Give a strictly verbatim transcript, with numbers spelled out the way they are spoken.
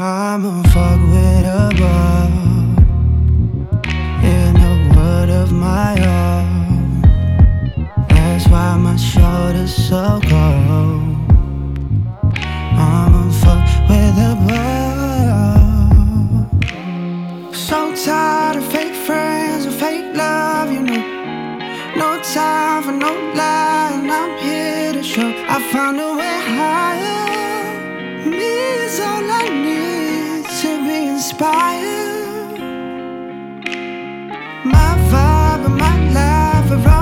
I'ma fuck with a ball in the word of my own. That's why my shoulder's so cold. I'ma fuck with a ball. So tired of fake friends and fake love, you know. No time for no lie, and I'm here to show I found a way higher. Me is all I need to be inspired. My vibe and my life are all